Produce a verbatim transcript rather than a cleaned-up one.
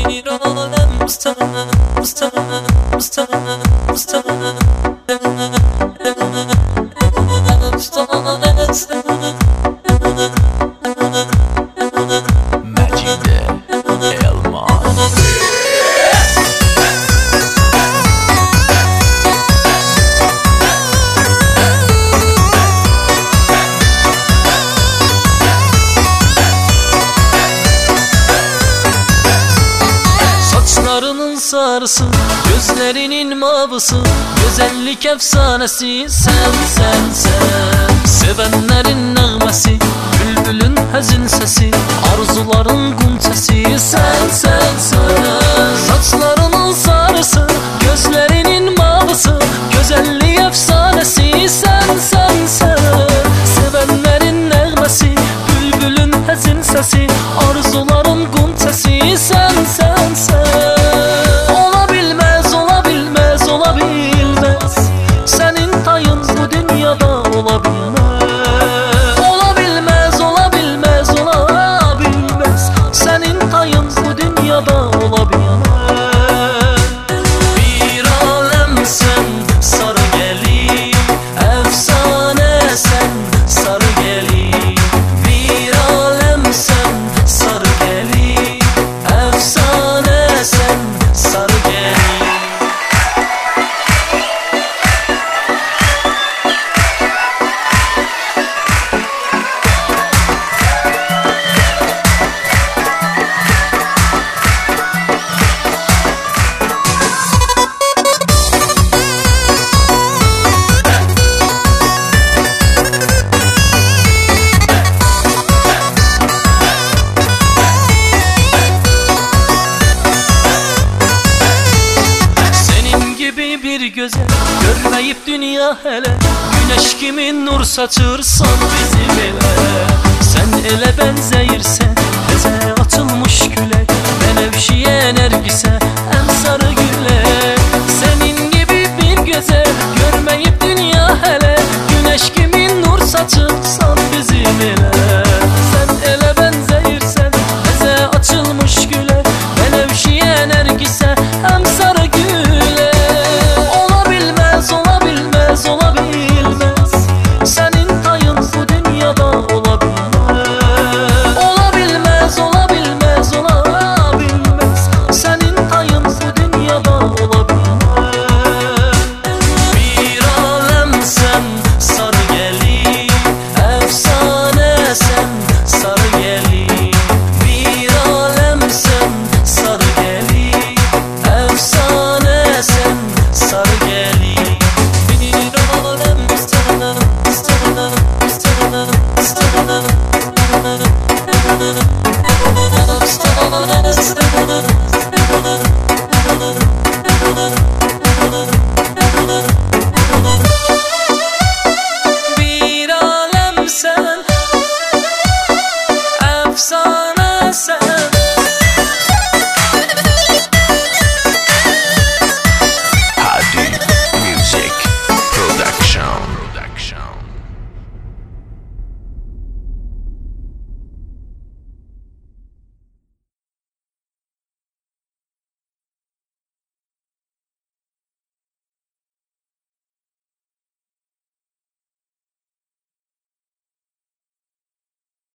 Bir alem sana, sana, sana, sana. Macide Elmas. Saçlarının sarısı, gözlerinin mavısı, güzellik efsanesi sen sen sen. Sevenlerin nağmesi, bülbülün həzin sesi, arzuların gunçesi sen sen sen. Saçlarının sarısı, gözlerinin mavısı, güzellik efsanesi sen sen sen. Sevenlerin nağmesi, bülbülün həzin sesi, arzuların gunçesi sen sen sen. Olabilmez, olabilmez, olabilmez, senin tayın bu dünyada olabilmez. Olabilmez, olabilmez, olabilmez, senin tayın bu dünyada olabilmez. Bir alem sen, sarı gelin, efsane sen, sarı gelin. Bir alem sen, sarı gelin, efsane sen, sarı gelin. Bir göze görmeyip dünya hele, güneş gibi nur saçırsan bizim ele. Sen ele benzeyirsen eze açılmış güle, Benevşiye nergise en sarı güle. Senin gibi bir göze görmeyip dünya hele, güneş gibi nur saçırsan bizim ele. Sen ele benzeyirsen eze açılmış güle, Benevşiye nergise en sarı güle. Olabilmez, olabilmez, senin tayın bu dünyada olabilmez. Olabilmez, olabilmez, olabilmez, senin tayın bu dünyada olabilmez. Bir alem sen, sarı gelin, efsane sen, sarı gelin. Bir alem sen, sarı gelin, efsane sen, sarı gelin. Stop.